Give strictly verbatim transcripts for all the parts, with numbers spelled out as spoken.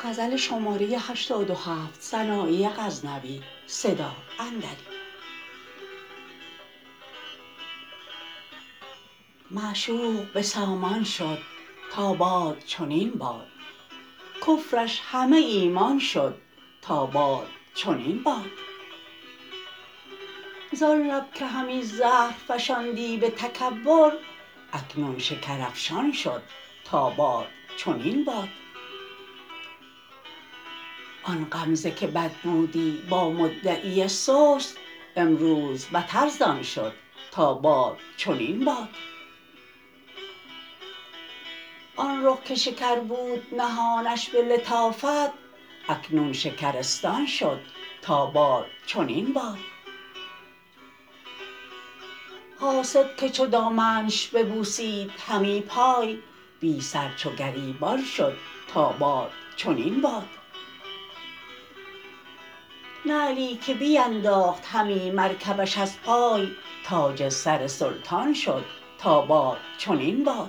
معشوق به سامان شد تا باد چنین باد کفرش همه ایمان شد تا باد چنین باد زان لب که همی زهر فشاندی به تکبر اکنون شکرافشان شد تا باد چنین باد آن غمزه که بد بودی با مدعی سست امروز بتر زان شد تا باد چنین باد آن رخ که شکر بود نهانش به لطافت اکنون شکرستان شد تا باد چنین باد حاسد که چو دامنش ببوسید همی پای بی سر چو گریبان شد تا باد چنین باد نعلی که بینداخت همی مرکبش از پای تاج سر سلطان شد تا باد چنین باد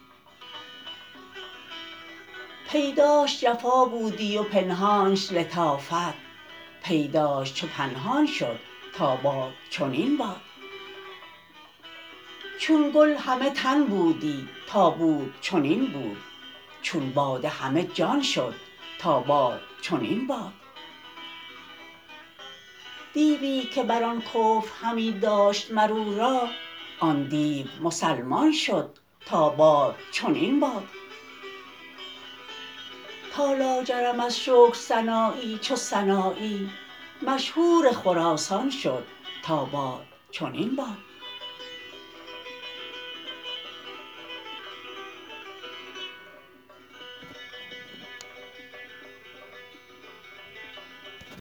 پیداش جفا بودی و پنهانش لطافت پیداش چو پنهان شد تا باد چنین باد چون گل همه تن بودی تا بود چنین بود چون باده همه جان شد تا باد چنین باد دیوی که بر آن کفر همی داشت مر او را آن دیو مسلمان شد تا باد چنین باد تا لاجرم از شکر سنایی چو سنایی مشهور خراسان شد تا باد چنین باد